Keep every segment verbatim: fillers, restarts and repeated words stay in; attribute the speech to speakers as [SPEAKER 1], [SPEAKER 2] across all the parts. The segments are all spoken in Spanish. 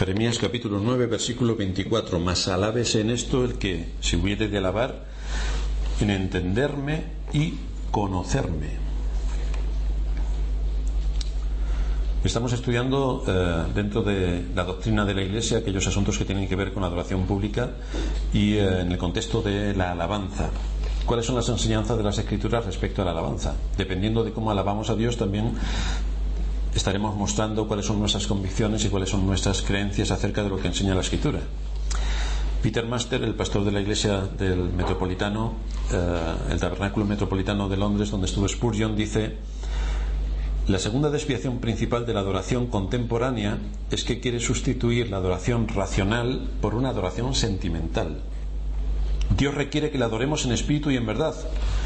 [SPEAKER 1] Jeremías capítulo nueve, versículo veinticuatro. Mas alábese en esto el que se hubiere de alabar, en entenderme y conocerme. Estamos estudiando eh, dentro de la doctrina de la Iglesia aquellos asuntos que tienen que ver con la adoración pública y eh, en el contexto de la alabanza. ¿Cuáles son las enseñanzas de las Escrituras respecto a la alabanza? Dependiendo de cómo alabamos a Dios, también estaremos mostrando cuáles son nuestras convicciones y cuáles son nuestras creencias acerca de lo que enseña la Escritura. Peter Master, el pastor de la iglesia del Metropolitano, eh, el Tabernáculo Metropolitano de Londres, donde estuvo Spurgeon, dice: la segunda desviación principal de la adoración contemporánea es que quiere sustituir la adoración racional por una adoración sentimental. Dios requiere que la adoremos en espíritu y en verdad.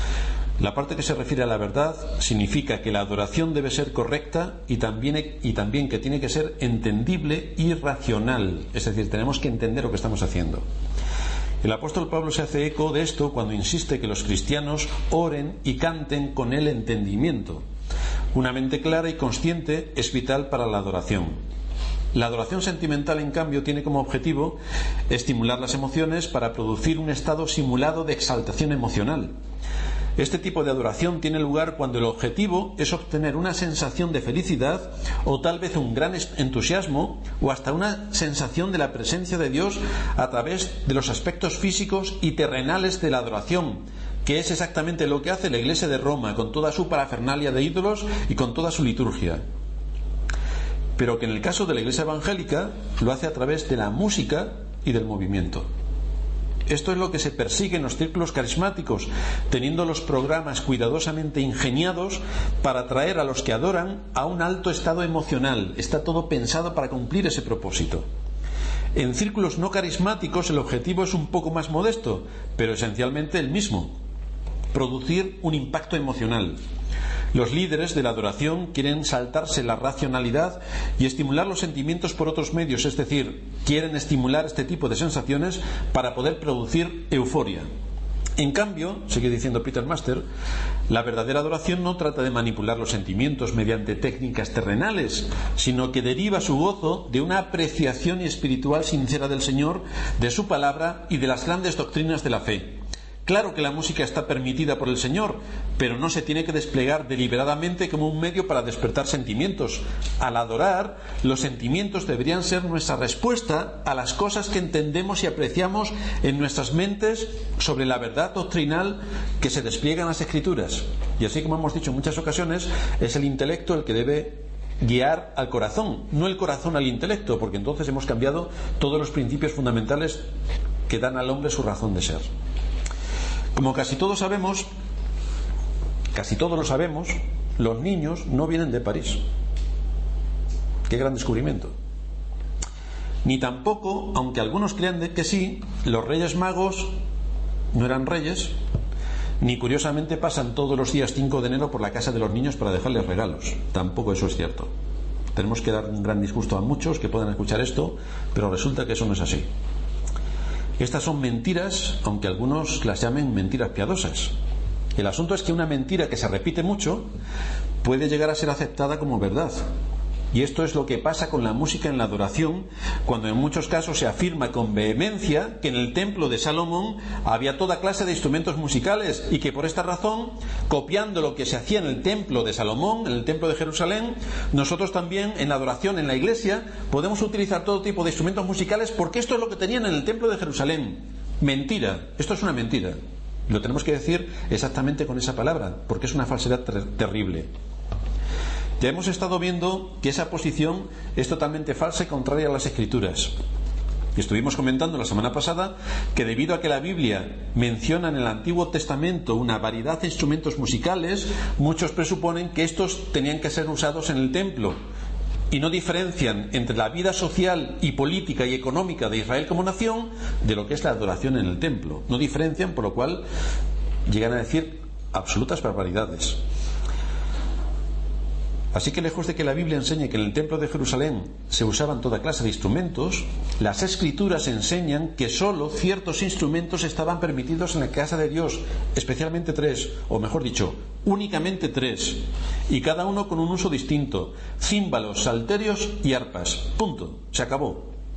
[SPEAKER 1] La parte que se refiere a la verdad significa que la adoración debe ser correcta y también, y también que tiene que ser entendible y racional. Es decir, tenemos que entender lo que estamos haciendo. El apóstol Pablo se hace eco de esto cuando insiste que los cristianos oren y canten con el entendimiento. Una mente clara y consciente es vital para la adoración. La adoración sentimental, en cambio, tiene como objetivo estimular las emociones para producir un estado simulado de exaltación emocional. Este tipo de adoración tiene lugar cuando el objetivo es obtener una sensación de felicidad o tal vez un gran entusiasmo o hasta una sensación de la presencia de Dios a través de los aspectos físicos y terrenales de la adoración, que es exactamente lo que hace la Iglesia de Roma con toda su parafernalia de ídolos y con toda su liturgia. Pero que en el caso de la Iglesia evangélica lo hace a través de la música y del movimiento. Esto es lo que se persigue en los círculos carismáticos, teniendo los programas cuidadosamente ingeniados para atraer a los que adoran a un alto estado emocional. Está todo pensado para cumplir ese propósito. En círculos no carismáticos el objetivo es un poco más modesto, pero esencialmente el mismo: producir un impacto emocional. Los líderes de la adoración quieren saltarse la racionalidad y estimular los sentimientos por otros medios, es decir, quieren estimular este tipo de sensaciones para poder producir euforia. En cambio, sigue diciendo Peter Master, la verdadera adoración no trata de manipular los sentimientos mediante técnicas terrenales, sino que deriva su gozo de una apreciación espiritual sincera del Señor, de su palabra y de las grandes doctrinas de la fe. Claro que la música está permitida por el Señor, pero no se tiene que desplegar deliberadamente como un medio para despertar sentimientos. Al adorar, los sentimientos deberían ser nuestra respuesta a las cosas que entendemos y apreciamos en nuestras mentes sobre la verdad doctrinal que se despliega en las Escrituras. Y así, como hemos dicho en muchas ocasiones, es el intelecto el que debe guiar al corazón, no el corazón al intelecto, porque entonces hemos cambiado todos los principios fundamentales que dan al hombre su razón de ser. Como casi todos sabemos, casi todos lo sabemos, los niños no vienen de París. Qué gran descubrimiento. Ni tampoco, aunque algunos crean de que sí, los Reyes Magos no eran reyes, ni curiosamente pasan todos los días cinco de enero por la casa de los niños para dejarles regalos. Tampoco eso es cierto. Tenemos que dar un gran disgusto a muchos que puedan escuchar esto, pero resulta que eso no es así. Estas son mentiras, aunque algunos las llamen mentiras piadosas. El asunto es que una mentira que se repite mucho puede llegar a ser aceptada como verdad. Y esto es lo que pasa con la música en la adoración, cuando en muchos casos se afirma con vehemencia que en el templo de Salomón había toda clase de instrumentos musicales y que por esta razón, copiando lo que se hacía en el templo de Salomón, en el templo de Jerusalén, nosotros también en la adoración en la iglesia podemos utilizar todo tipo de instrumentos musicales porque esto es lo que tenían en el templo de Jerusalén. Mentira, esto es una mentira. Lo tenemos que decir exactamente con esa palabra, porque es una falsedad ter- terrible. Ya hemos estado viendo que esa posición es totalmente falsa y contraria a las Escrituras. Y estuvimos comentando la semana pasada que debido a que la Biblia menciona en el Antiguo Testamento una variedad de instrumentos musicales, muchos presuponen que estos tenían que ser usados en el templo y no diferencian entre la vida social y política y económica de Israel como nación de lo que es la adoración en el templo. No diferencian, por lo cual llegan a decir absolutas barbaridades. Así que lejos de que la Biblia enseñe que en el templo de Jerusalén se usaban toda clase de instrumentos, las Escrituras enseñan que sólo ciertos instrumentos estaban permitidos en la casa de Dios, especialmente tres, o mejor dicho, únicamente tres, y cada uno con un uso distinto: címbalos, salterios y arpas. Punto. Se acabó.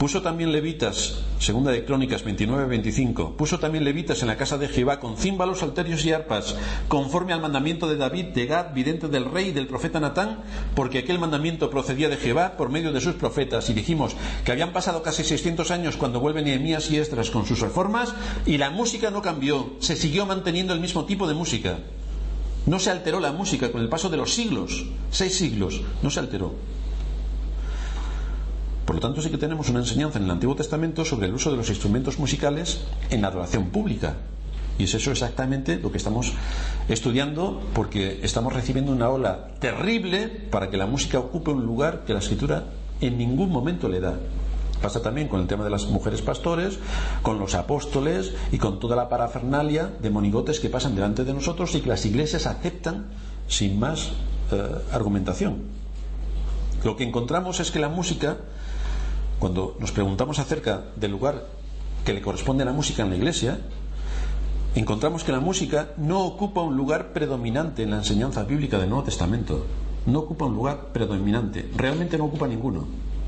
[SPEAKER 1] Puso también levitas, segunda de Crónicas veintinueve veinticinco, puso también levitas en la casa de Jehová con címbalos, salterios y arpas, conforme al mandamiento de David, de Gad, vidente del rey y del profeta Natán, porque aquel mandamiento procedía de Jehová por medio de sus profetas. Y dijimos que habían pasado casi seiscientos años cuando vuelven Nehemías y Esdras con sus reformas, y la música no cambió, se siguió manteniendo el mismo tipo de música. No se alteró la música con el paso de los siglos, seis siglos, no se alteró. Por lo tanto, sí que tenemos una enseñanza en el Antiguo Testamento sobre el uso de los instrumentos musicales en la adoración pública. Y es eso exactamente lo que estamos estudiando, porque estamos recibiendo una ola terrible para que la música ocupe un lugar que la Escritura en ningún momento le da. Pasa también con el tema de las mujeres pastores, con los apóstoles y con toda la parafernalia de monigotes que pasan delante de nosotros y que las iglesias aceptan sin más eh, argumentación. Lo que encontramos es que la música, cuando nos preguntamos acerca del lugar que le corresponde a la música en la iglesia, encontramos que la música no ocupa un lugar predominante en la enseñanza bíblica del Nuevo Testamento. No ocupa un lugar predominante, realmente no ocupa ninguno.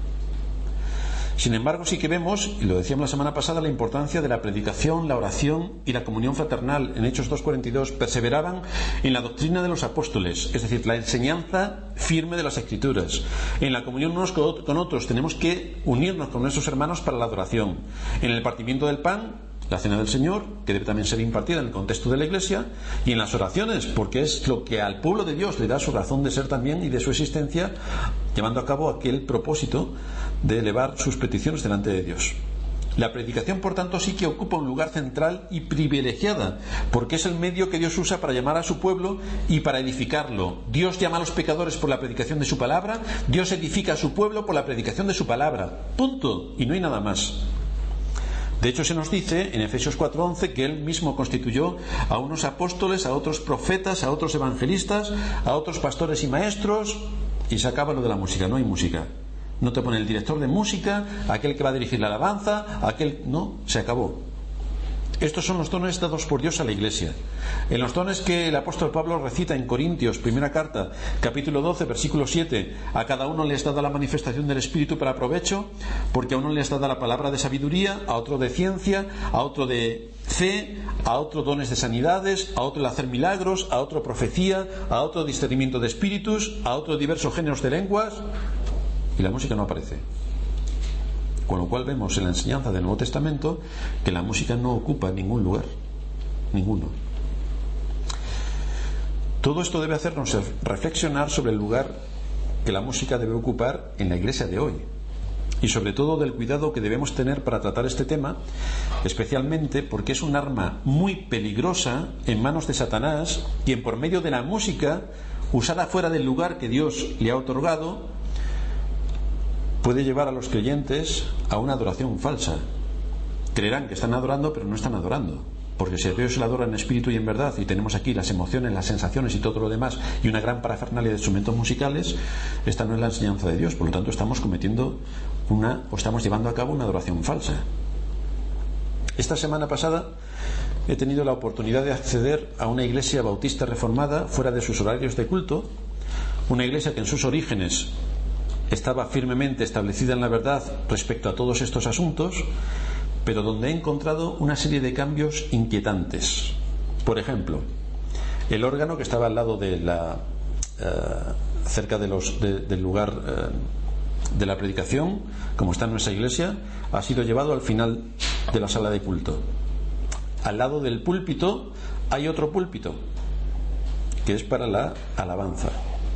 [SPEAKER 1] Sin embargo, sí que vemos, y lo decíamos la semana pasada, la importancia de la predicación, la oración y la comunión fraternal. En Hechos dos cuarenta y dos perseveraban en la doctrina de los apóstoles, es decir, la enseñanza firme de las Escrituras. En la comunión unos con otros tenemos que unirnos con nuestros hermanos para la adoración. En el partimiento del pan, la cena del Señor, que debe también ser impartida en el contexto de la iglesia, y en las oraciones, porque es lo que al pueblo de Dios le da su razón de ser también y de su existencia, llevando a cabo aquel propósito de elevar sus peticiones delante de Dios. La predicación, por tanto, sí que ocupa un lugar central y privilegiada, porque es el medio que Dios usa para llamar a su pueblo y para edificarlo. Dios llama a los pecadores por la predicación de su palabra, Dios edifica a su pueblo por la predicación de su palabra. Punto. Y no hay nada más. De hecho, se nos dice en Efesios cuatro once que Él mismo constituyó a unos apóstoles, a otros profetas, a otros evangelistas, a otros pastores y maestros, y se acaba lo de la música. No hay música. No te pone el director de música, aquel que va a dirigir la alabanza, aquel... No, se acabó. Estos son los dones dados por Dios a la iglesia. En los dones que el apóstol Pablo recita en Corintios, primera carta, capítulo doce, versículo siete, a cada uno le es dada la manifestación del Espíritu para provecho, porque a uno le es dada la palabra de sabiduría, a otro de ciencia, a otro de fe, a otro dones de sanidades, a otro el hacer milagros, a otro profecía, a otro discernimiento de espíritus, a otro diversos géneros de lenguas, y la música no aparece. Con lo cual vemos en la enseñanza del Nuevo Testamento que la música no ocupa ningún lugar, ninguno. Todo esto debe hacernos reflexionar sobre el lugar que la música debe ocupar en la iglesia de hoy, y sobre todo del cuidado que debemos tener para tratar este tema, especialmente porque es un arma muy peligrosa en manos de Satanás, quien por medio de la música, usada fuera del lugar que Dios le ha otorgado, puede llevar a los creyentes a una adoración falsa. Creerán que están adorando, pero no están adorando, porque si Dios se le adora en espíritu y en verdad, y tenemos aquí las emociones, las sensaciones y todo lo demás, y una gran parafernalia de instrumentos musicales, esta no es la enseñanza de Dios. Por lo tanto, estamos cometiendo una, o estamos llevando a cabo una adoración falsa. Esta semana pasada he tenido la oportunidad de acceder a una iglesia bautista reformada fuera de sus horarios de culto, una iglesia que en sus orígenes estaba firmemente establecida en la verdad respecto a todos estos asuntos, pero donde he encontrado una serie de cambios inquietantes. Por ejemplo, el órgano que estaba al lado de la uh, cerca de los, de, del lugar uh, de la predicación, como está en nuestra iglesia, ha sido llevado al final de la sala de culto. Al lado del púlpito hay otro púlpito que es para la alabanza.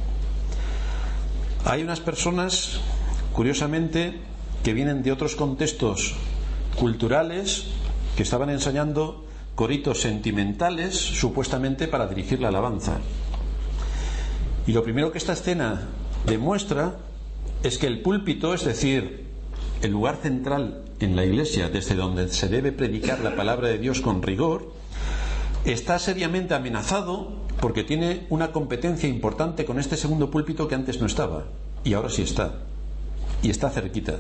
[SPEAKER 1] Hay unas personas, curiosamente, que vienen de otros contextos culturales, que estaban ensayando coritos sentimentales, supuestamente para dirigir la alabanza. Y lo primero que esta escena demuestra es que el púlpito, es decir, el lugar central en la iglesia desde donde se debe predicar la palabra de Dios con rigor, está seriamente amenazado porque tiene una competencia importante con este segundo púlpito que antes no estaba, y ahora sí está, y está cerquita.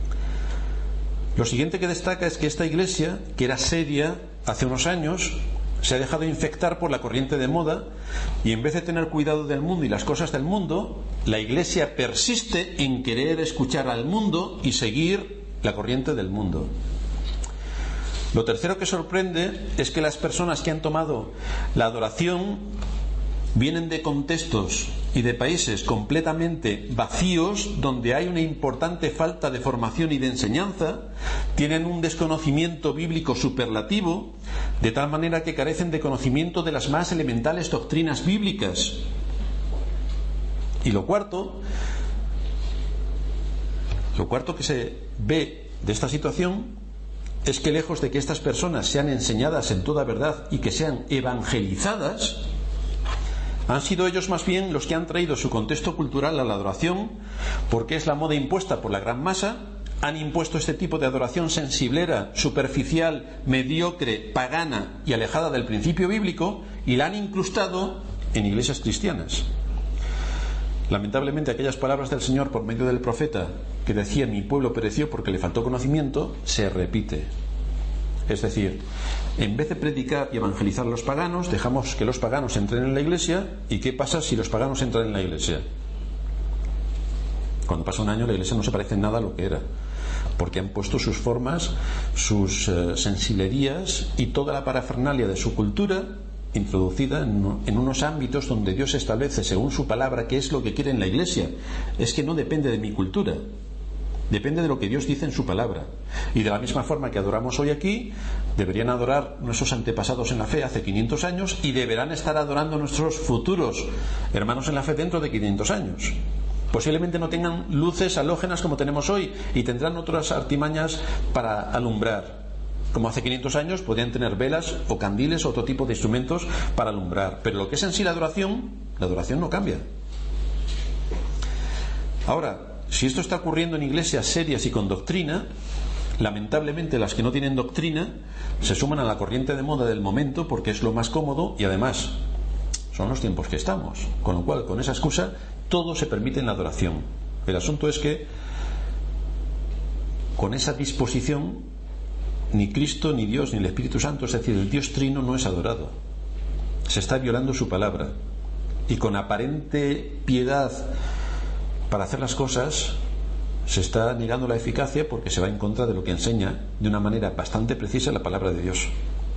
[SPEAKER 1] Lo siguiente que destaca es que esta iglesia, que era seria hace unos años, se ha dejado infectar por la corriente de moda y en vez de tener cuidado del mundo y las cosas del mundo, la Iglesia persiste en querer escuchar al mundo y seguir la corriente del mundo. Lo tercero que sorprende es que las personas que han tomado la adoración vienen de contextos y de países completamente vacíos, donde hay una importante falta de formación y de enseñanza, tienen un desconocimiento bíblico superlativo, de tal manera que carecen de conocimiento de las más elementales doctrinas bíblicas. Y lo cuarto, lo cuarto que se ve de esta situación es que lejos de que estas personas sean enseñadas en toda verdad y que sean evangelizadas, han sido ellos más bien los que han traído su contexto cultural a la adoración, porque es la moda impuesta por la gran masa. Han impuesto este tipo de adoración sensiblera, superficial, mediocre, pagana y alejada del principio bíblico, y la han incrustado en iglesias cristianas. Lamentablemente, aquellas palabras del Señor por medio del profeta que decía: mi pueblo pereció porque le faltó conocimiento, se repite. Es decir, en vez de predicar y evangelizar a los paganos, dejamos que los paganos entren en la iglesia. ¿Y qué pasa si los paganos entran en la iglesia? Cuando pasa un año, la iglesia no se parece en nada a lo que era, porque han puesto sus formas, sus eh, sensiblerías y toda la parafernalia de su cultura introducida en, en unos ámbitos donde Dios establece según su palabra qué es lo que quiere en la iglesia. Es que no depende de mi cultura, depende de lo que Dios dice en su palabra. Y de la misma forma que adoramos hoy aquí, deberían adorar nuestros antepasados en la fe hace quinientos años, y deberán estar adorando nuestros futuros hermanos en la fe dentro de quinientos años. Posiblemente no tengan luces halógenas como tenemos hoy, y tendrán otras artimañas para alumbrar. Como hace quinientos años podían tener velas o candiles o otro tipo de instrumentos para alumbrar. Pero lo que es en sí la adoración, la adoración no cambia. Ahora, si esto está ocurriendo en iglesias serias y con doctrina, lamentablemente las que no tienen doctrina se suman a la corriente de moda del momento porque es lo más cómodo, y además son los tiempos que estamos, con lo cual con esa excusa todo se permite en la adoración. El asunto es que con esa disposición ni Cristo, ni Dios, ni el Espíritu Santo, es decir, el Dios Trino, no es adorado. Se está violando su palabra, y con aparente piedad para hacer las cosas se está negando la eficacia, porque se va en contra de lo que enseña de una manera bastante precisa la palabra de Dios.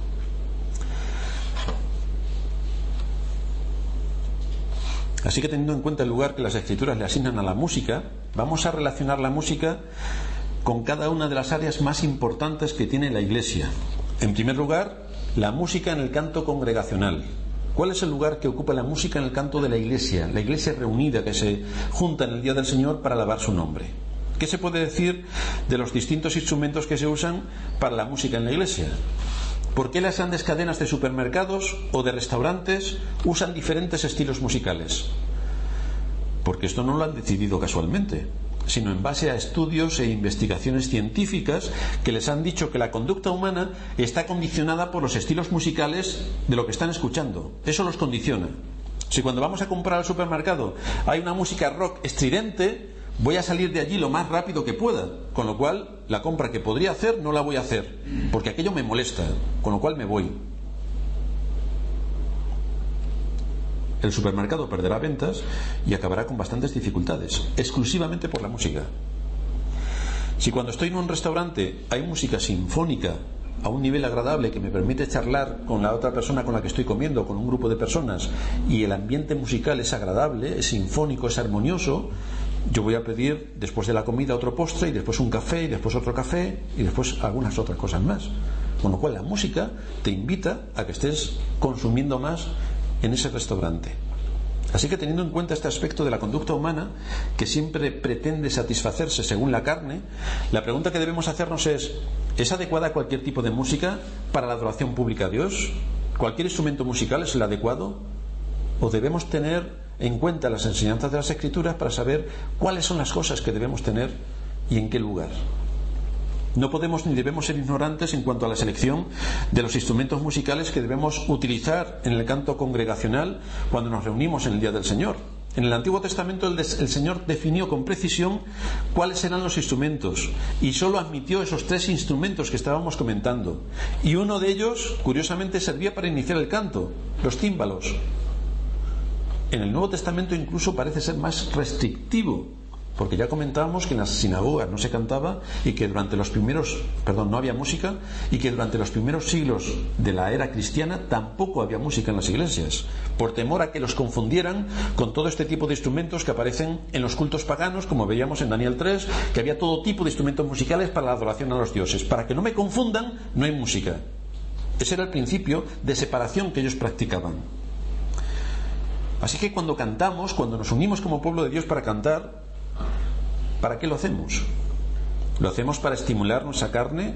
[SPEAKER 1] Así que, teniendo en cuenta el lugar que las Escrituras le asignan a la música, vamos a relacionar la música con cada una de las áreas más importantes que tiene la Iglesia. En primer lugar, la música en el canto congregacional. ¿Cuál es el lugar que ocupa la música en el canto de la Iglesia? La Iglesia reunida que se junta en el día del Señor para alabar su nombre. ¿Qué se puede decir de los distintos instrumentos que se usan para la música en la Iglesia? ¿Por qué las grandes cadenas de supermercados o de restaurantes usan diferentes estilos musicales? Porque esto no lo han decidido casualmente, sino en base a estudios e investigaciones científicas que les han dicho que la conducta humana está condicionada por los estilos musicales de lo que están escuchando. Eso los condiciona. Si cuando vamos a comprar al supermercado hay una música rock estridente, voy a salir de allí lo más rápido que pueda, con lo cual la compra que podría hacer no la voy a hacer, porque aquello me molesta, con lo cual me voy. El supermercado perderá ventas y acabará con bastantes dificultades, exclusivamente por la música. Si cuando estoy en un restaurante hay música sinfónica a un nivel agradable que me permite charlar con la otra persona con la que estoy comiendo, con un grupo de personas, y el ambiente musical es agradable, es sinfónico, es armonioso, yo voy a pedir después de la comida otro postre, y después un café, y después otro café, y después algunas otras cosas más. Con lo cual la música te invita a que estés consumiendo más en ese restaurante. Así que, teniendo en cuenta este aspecto de la conducta humana, que siempre pretende satisfacerse según la carne, la pregunta que debemos hacernos es: ¿es adecuada cualquier tipo de música para la adoración pública a Dios? ¿Cualquier instrumento musical es el adecuado? ¿O debemos tener en cuenta las enseñanzas de las Escrituras para saber cuáles son las cosas que debemos tener y en qué lugar? No podemos ni debemos ser ignorantes en cuanto a la selección de los instrumentos musicales que debemos utilizar en el canto congregacional cuando nos reunimos en el día del Señor. En el Antiguo Testamento el, el Señor definió con precisión cuáles eran los instrumentos y solo admitió esos tres instrumentos que estábamos comentando. Y uno de ellos, curiosamente, servía para iniciar el canto, los tímbalos. En el Nuevo Testamento incluso parece ser más restrictivo, porque ya comentábamos que en las sinagogas no se cantaba y que durante los primeros, perdón, no había música, y que durante los primeros siglos de la era cristiana tampoco había música en las iglesias, por temor a que los confundieran con todo este tipo de instrumentos que aparecen en los cultos paganos, como veíamos en Daniel tres, que había todo tipo de instrumentos musicales para la adoración a los dioses. Para que no me confundan, no hay música. Ese era el principio de separación que ellos practicaban. Así que cuando cantamos, cuando nos unimos como pueblo de Dios para cantar, ¿para qué lo hacemos? ¿Lo hacemos para estimular nuestra carne?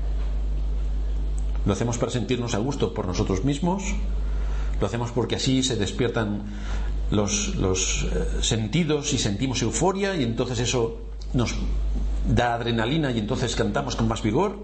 [SPEAKER 1] ¿Lo hacemos para sentirnos a gusto por nosotros mismos? ¿Lo hacemos porque así se despiertan los, los eh, sentidos y sentimos euforia y entonces eso nos da adrenalina y entonces cantamos con más vigor?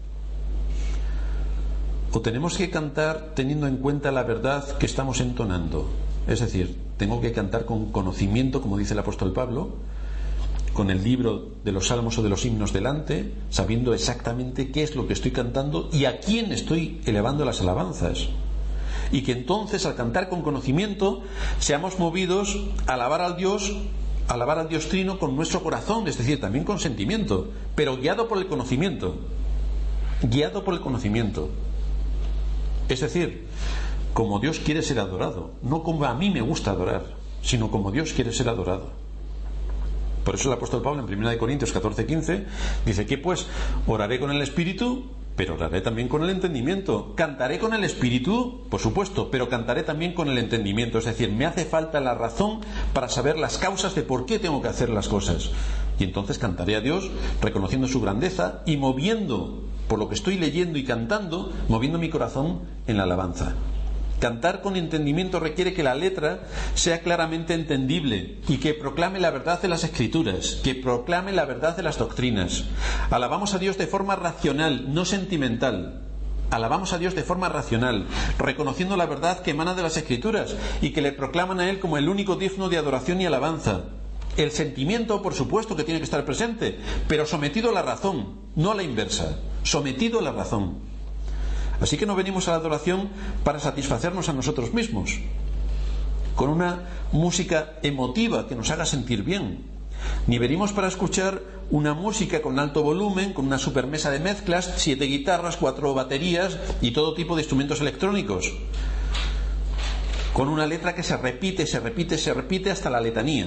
[SPEAKER 1] ¿O tenemos que cantar teniendo en cuenta la verdad que estamos entonando? Es decir, tengo que cantar con conocimiento, como dice el apóstol Pablo, con el libro de los salmos o de los himnos delante, sabiendo exactamente qué es lo que estoy cantando y a quién estoy elevando las alabanzas. Y que entonces, al cantar con conocimiento, seamos movidos a alabar al Dios, a alabar al Dios Trino con nuestro corazón, es decir, también con sentimiento, pero guiado por el conocimiento. Guiado por el conocimiento. Es decir, como Dios quiere ser adorado, no como a mí me gusta adorar, sino como Dios quiere ser adorado. Por eso el apóstol Pablo en primera de Corintios catorce quince dice que pues oraré con el espíritu, pero oraré también con el entendimiento. Cantaré con el espíritu, por supuesto, pero cantaré también con el entendimiento. Es decir, me hace falta la razón para saber las causas de por qué tengo que hacer las cosas. Y entonces cantaré a Dios reconociendo su grandeza y moviendo, por lo que estoy leyendo y cantando, moviendo mi corazón en la alabanza. Cantar con entendimiento requiere que la letra sea claramente entendible y que proclame la verdad de las Escrituras, que proclame la verdad de las doctrinas. Alabamos a Dios de forma racional, no sentimental. Alabamos a Dios de forma racional, reconociendo la verdad que emana de las Escrituras y que le proclaman a Él como el único digno de adoración y alabanza. El sentimiento, por supuesto, que tiene que estar presente, pero sometido a la razón, no a la inversa, sometido a la razón. Así que no venimos a la adoración para satisfacernos a nosotros mismos, con una música emotiva que nos haga sentir bien, ni venimos para escuchar una música con alto volumen, con una supermesa de mezclas, siete guitarras, cuatro baterías y todo tipo de instrumentos electrónicos, con una letra que se repite, se repite, se repite hasta la letanía.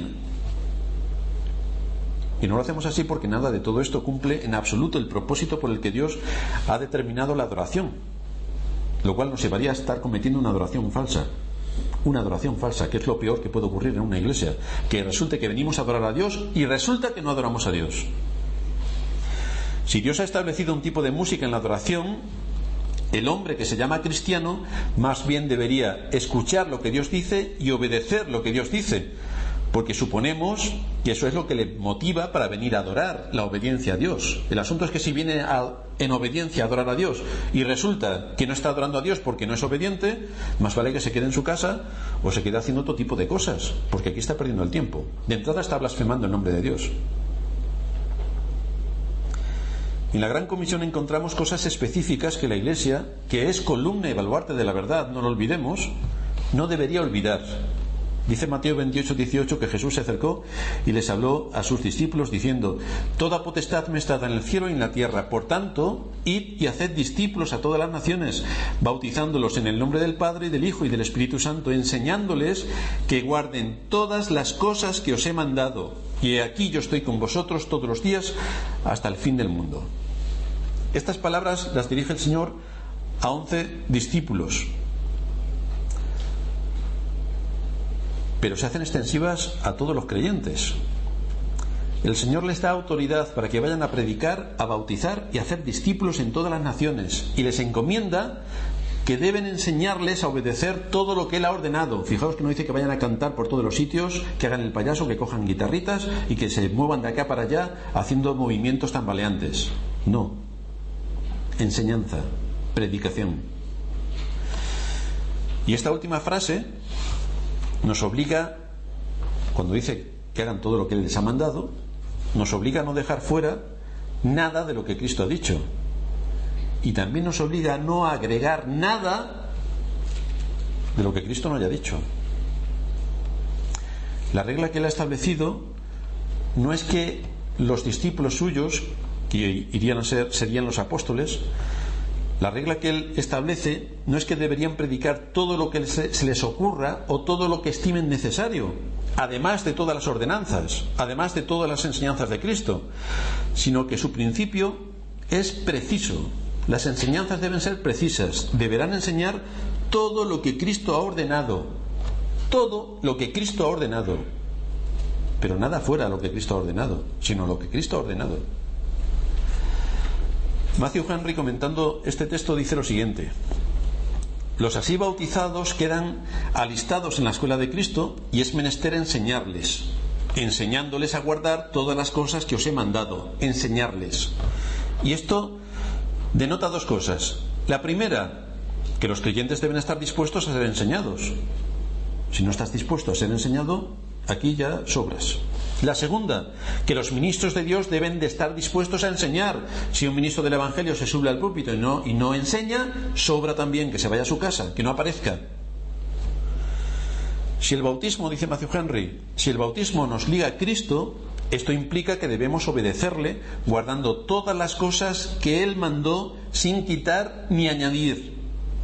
[SPEAKER 1] Y no lo hacemos así porque nada de todo esto cumple en absoluto el propósito por el que Dios ha determinado la adoración, lo cual nos llevaría a estar cometiendo una adoración falsa. Una adoración falsa, que es lo peor que puede ocurrir en una iglesia, que resulte que venimos a adorar a Dios y resulta que no adoramos a Dios. Si Dios ha establecido un tipo de música en la adoración, el hombre que se llama cristiano más bien debería escuchar lo que Dios dice y obedecer lo que Dios dice, porque suponemos que eso es lo que le motiva para venir a adorar, la obediencia a Dios. El asunto es que si viene a, en obediencia a adorar a Dios y resulta que no está adorando a Dios porque no es obediente, más vale que se quede en su casa o se quede haciendo otro tipo de cosas, porque aquí está perdiendo el tiempo. De entrada está blasfemando el nombre de Dios. En la Gran Comisión encontramos cosas específicas que la Iglesia, que es columna y baluarte de la verdad, no lo olvidemos, no debería olvidar. Dice Mateo veintiocho dieciocho que Jesús se acercó y les habló a sus discípulos diciendo: toda potestad me está dada en el cielo y en la tierra, por tanto, id y haced discípulos a todas las naciones, bautizándolos en el nombre del Padre, del Hijo y del Espíritu Santo, enseñándoles que guarden todas las cosas que os he mandado, y he aquí yo estoy con vosotros todos los días hasta el fin del mundo. Estas palabras las dirige el Señor a once discípulos, pero se hacen extensivas a todos los creyentes. El Señor les da autoridad para que vayan a predicar, a bautizar y a hacer discípulos en todas las naciones, y les encomienda que deben enseñarles a obedecer todo lo que Él ha ordenado. Fijaos que no dice que vayan a cantar por todos los sitios, que hagan el payaso, que cojan guitarritas y que se muevan de acá para allá haciendo movimientos tambaleantes. No. Enseñanza, predicación. Y esta última frase nos obliga cuando dice que hagan todo lo que Él les ha mandado, nos obliga a no dejar fuera nada de lo que Cristo ha dicho, y también nos obliga a no agregar nada de lo que Cristo no haya dicho. La regla que Él ha establecido no es que los discípulos suyos, que irían a ser, serían los apóstoles, la regla que Él establece no es que deberían predicar todo lo que se les ocurra o todo lo que estimen necesario, además de todas las ordenanzas, además de todas las enseñanzas de Cristo, sino que su principio es preciso. Las enseñanzas deben ser precisas, deberán enseñar todo lo que Cristo ha ordenado, todo lo que Cristo ha ordenado, pero nada fuera lo que Cristo ha ordenado, sino lo que Cristo ha ordenado. Matthew Henry, comentando este texto, dice lo siguiente: los así bautizados quedan alistados en la escuela de Cristo, y es menester enseñarles, enseñándoles a guardar todas las cosas que os he mandado, enseñarles. Y esto denota dos cosas. La primera, que los creyentes deben estar dispuestos a ser enseñados. Si no estás dispuesto a ser enseñado, aquí ya sobras. La segunda, que los ministros de Dios deben de estar dispuestos a enseñar. Si un ministro del Evangelio se sube al púlpito y no, y no enseña, sobra también que se vaya a su casa, que no aparezca. Si el bautismo, dice Matthew Henry, si el bautismo nos liga a Cristo, esto implica que debemos obedecerle guardando todas las cosas que Él mandó sin quitar ni añadir.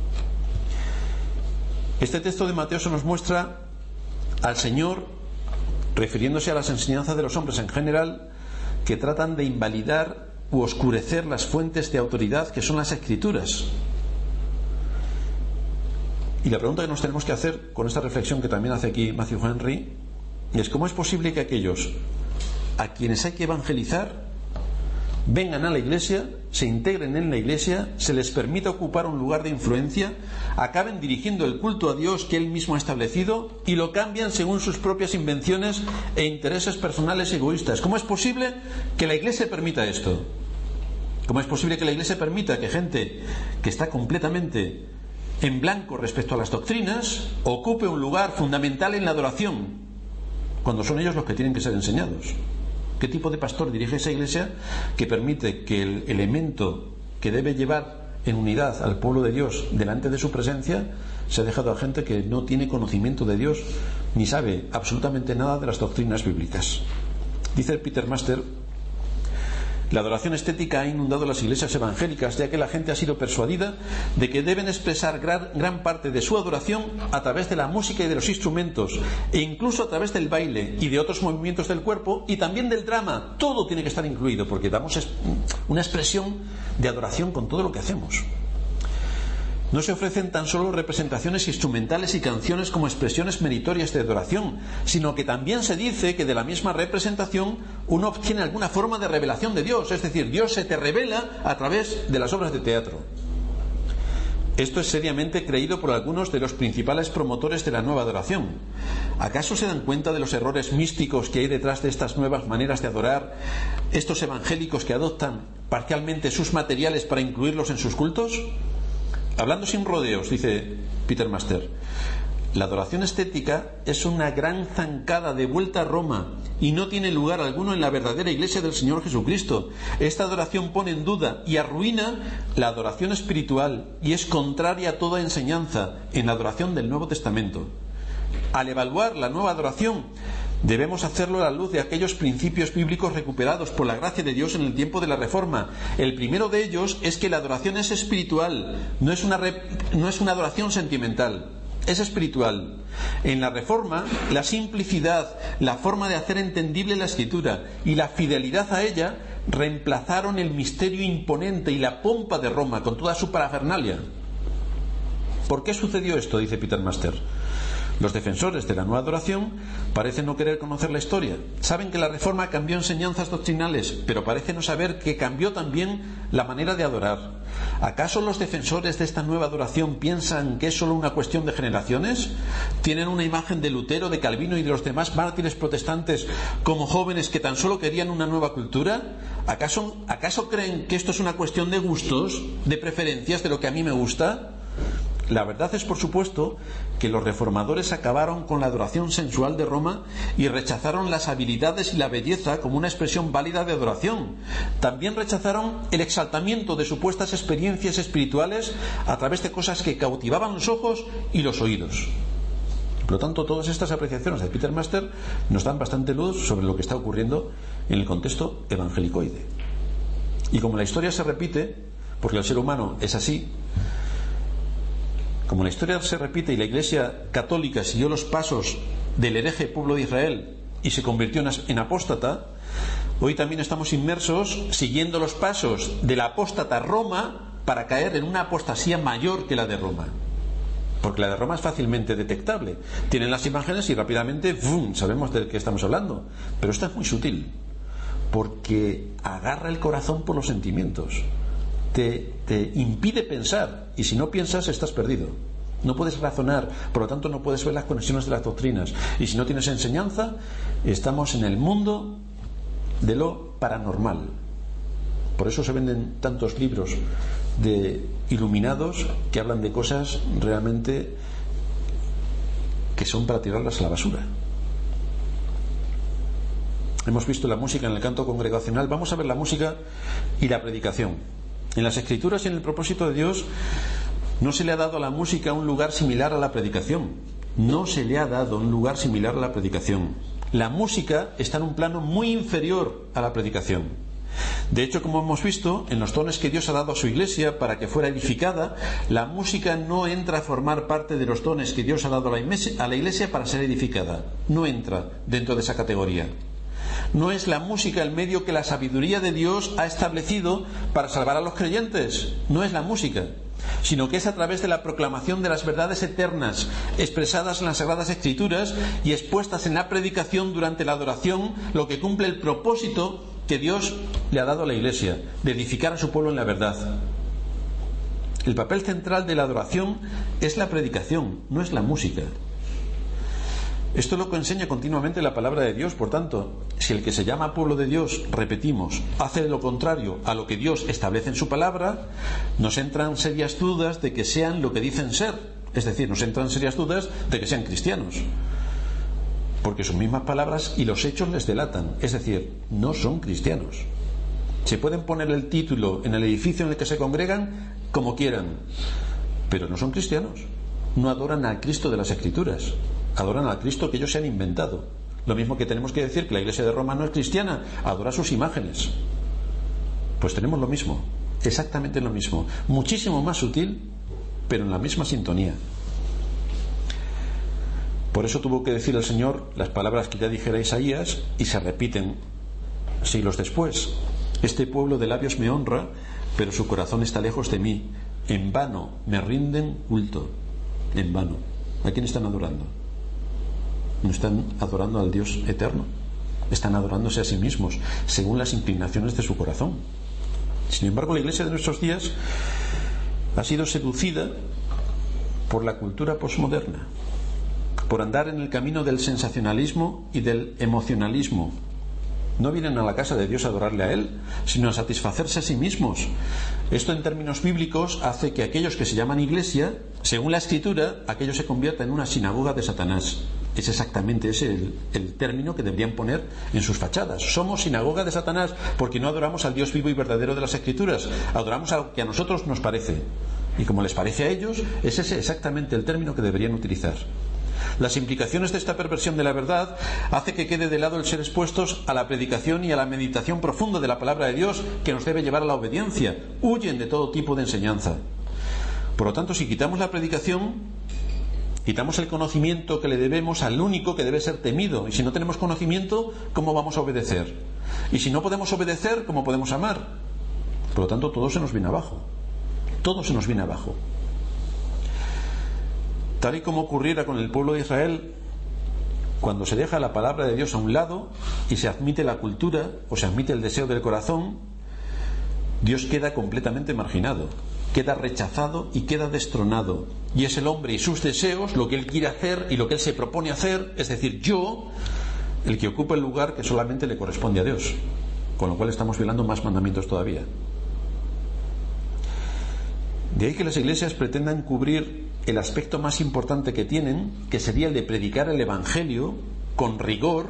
[SPEAKER 1] Este texto de Mateo se nos muestra al Señor refiriéndose a las enseñanzas de los hombres en general, que tratan de invalidar u oscurecer las fuentes de autoridad que son las Escrituras. Y la pregunta que nos tenemos que hacer con esta reflexión que también hace aquí Matthew Henry es: ¿cómo es posible que aquellos a quienes hay que evangelizar vengan a la Iglesia, se integren en la Iglesia, se les permita ocupar un lugar de influencia, acaben dirigiendo el culto a Dios que Él mismo ha establecido y lo cambian según sus propias invenciones e intereses personales egoístas? ¿Cómo es posible que la Iglesia permita esto? ¿Cómo es posible que la Iglesia permita que gente que está completamente en blanco respecto a las doctrinas ocupe un lugar fundamental en la adoración, cuando son ellos los que tienen que ser enseñados? ¿Qué tipo de pastor dirige esa Iglesia que permite que el elemento que debe llevar en unidad al pueblo de Dios delante de su presencia se ha dejado a gente que no tiene conocimiento de Dios ni sabe absolutamente nada de las doctrinas bíblicas? Dice Peter Master: la adoración estética ha inundado las iglesias evangélicas, ya que la gente ha sido persuadida de que deben expresar gran, gran parte de su adoración a través de la música y de los instrumentos, e incluso a través del baile y de otros movimientos del cuerpo, y también del drama. Todo tiene que estar incluido, porque damos una expresión de adoración con todo lo que hacemos. No se ofrecen tan solo representaciones instrumentales y canciones como expresiones meritorias de adoración, sino que también se dice que de la misma representación uno obtiene alguna forma de revelación de Dios, es decir, Dios se te revela a través de las obras de teatro. Esto es seriamente creído por algunos de los principales promotores de la nueva adoración. ¿Acaso se dan cuenta de los errores místicos que hay detrás de estas nuevas maneras de adorar, estos evangélicos que adoptan parcialmente sus materiales para incluirlos en sus cultos? Hablando sin rodeos, dice Peter Master, la adoración estética es una gran zancada de vuelta a Roma y no tiene lugar alguno en la verdadera Iglesia del Señor Jesucristo. Esta adoración pone en duda y arruina la adoración espiritual y es contraria a toda enseñanza en la adoración del Nuevo Testamento. Al evaluar la nueva adoración, debemos hacerlo a la luz de aquellos principios bíblicos recuperados por la gracia de Dios en el tiempo de la Reforma. El primero de ellos es que la adoración es espiritual, no es una, re... no es una adoración sentimental, es espiritual. En la Reforma, la simplicidad, la forma de hacer entendible la Escritura y la fidelidad a ella reemplazaron el misterio imponente y la pompa de Roma con toda su parafernalia. ¿Por qué sucedió esto?, dice Peter Master. Los defensores de la nueva adoración parecen no querer conocer la historia. Saben que la Reforma cambió enseñanzas doctrinales, pero parecen no saber que cambió también la manera de adorar. ¿Acaso los defensores de esta nueva adoración piensan que es solo una cuestión de generaciones? ¿Tienen una imagen de Lutero, de Calvino y de los demás mártires protestantes como jóvenes que tan solo querían una nueva cultura? ¿Acaso, acaso creen que esto es una cuestión de gustos, de preferencias, de lo que a mí me gusta? La verdad es, por supuesto, que los reformadores acabaron con la adoración sensual de Roma y rechazaron las habilidades y la belleza como una expresión válida de adoración. También rechazaron el exaltamiento de supuestas experiencias espirituales a través de cosas que cautivaban los ojos y los oídos. Por lo tanto, todas estas apreciaciones de Peter Master nos dan bastante luz sobre lo que está ocurriendo en el contexto evangelicoide. Y como la historia se repite, porque el ser humano es así, como la historia se repite y la Iglesia católica siguió los pasos del hereje pueblo de Israel y se convirtió en apóstata, hoy también estamos inmersos siguiendo los pasos de la apóstata Roma para caer en una apostasía mayor que la de Roma. Porque la de Roma es fácilmente detectable. Tienen las imágenes y rápidamente ¡vum!, sabemos de qué estamos hablando. Pero esta es muy sutil, porque agarra el corazón por los sentimientos. Te, te impide pensar, y si no piensas estás perdido. No puedes razonar, por lo tanto no puedes ver las conexiones de las doctrinas, y si no tienes enseñanza, estamos en el mundo de lo paranormal. Por eso se venden tantos libros de iluminados que hablan de cosas realmente que son para tirarlas a la basura. Hemos visto la música en el canto congregacional, vamos a ver la música y la predicación. En las Escrituras y en el propósito de Dios no se le ha dado a la música un lugar similar a la predicación. No se le ha dado un lugar similar a la predicación. La música está en un plano muy inferior a la predicación. De hecho, como hemos visto, en los dones que Dios ha dado a su Iglesia para que fuera edificada, la música no entra a formar parte de los dones que Dios ha dado a la Iglesia para ser edificada. No entra dentro de esa categoría. No es la música el medio que la sabiduría de Dios ha establecido para salvar a los creyentes. No es la música, sino que es a través de la proclamación de las verdades eternas expresadas en las Sagradas Escrituras y expuestas en la predicación durante la adoración, lo que cumple el propósito que Dios le ha dado a la Iglesia, de edificar a su pueblo en la verdad. El papel central de la adoración es la predicación, no es la música. Esto es lo que enseña continuamente la palabra de Dios. Por tanto, si el que se llama pueblo de Dios, repetimos, hace lo contrario a lo que Dios establece en su palabra, nos entran serias dudas de que sean lo que dicen ser. Es decir, nos entran serias dudas de que sean cristianos, porque sus mismas palabras y los hechos les delatan. Es decir, no son cristianos. Se pueden poner el título en el edificio en el que se congregan como quieran, pero no son cristianos. No adoran al Cristo de las Escrituras, adoran al Cristo que ellos se han inventado. Lo mismo que tenemos que decir que la Iglesia de Roma no es cristiana, adora sus imágenes. Pues tenemos lo mismo, exactamente lo mismo, muchísimo más sutil, pero en la misma sintonía. Por eso tuvo que decir el Señor las palabras que ya dijera Isaías, y se repiten siglos después. Este pueblo de labios me honra, pero su corazón está lejos de mí. En vano me rinden culto. En vano. ¿A quién están adorando? No están adorando al Dios eterno. Están adorándose a sí mismos, según las inclinaciones de su corazón. Sin embargo, la Iglesia de nuestros días ha sido seducida por la cultura posmoderna, por andar en el camino del sensacionalismo y del emocionalismo. No vienen a la casa de Dios a adorarle a Él, sino a satisfacerse a sí mismos. Esto, en términos bíblicos, hace que aquellos que se llaman Iglesia, según la Escritura, aquello se convierta en una sinagoga de Satanás. Es exactamente ese el, el término que deberían poner en sus fachadas. Somos sinagoga de Satanás porque no adoramos al Dios vivo y verdadero de las Escrituras. Adoramos a lo que a nosotros nos parece. Y como les parece a ellos, es ese exactamente el término que deberían utilizar. Las implicaciones de esta perversión de la verdad hace que quede de lado el ser expuestos a la predicación y a la meditación profunda de la palabra de Dios, que nos debe llevar a la obediencia. Huyen de todo tipo de enseñanza. Por lo tanto, si quitamos la predicación, quitamos el conocimiento que le debemos al único que debe ser temido. Y si no tenemos conocimiento, ¿cómo vamos a obedecer? Y si no podemos obedecer, ¿cómo podemos amar? Por lo tanto, todo se nos viene abajo. Todo se nos viene abajo. Tal y como ocurriera con el pueblo de Israel, cuando se deja la palabra de Dios a un lado y se admite la cultura o se admite el deseo del corazón, Dios queda completamente marginado, queda rechazado y queda destronado. Y es el hombre y sus deseos, lo que él quiere hacer y lo que él se propone hacer, es decir, yo, el que ocupa el lugar que solamente le corresponde a Dios. Con lo cual estamos violando más mandamientos todavía. De ahí que las iglesias pretendan cubrir el aspecto más importante que tienen, que sería el de predicar el Evangelio con rigor,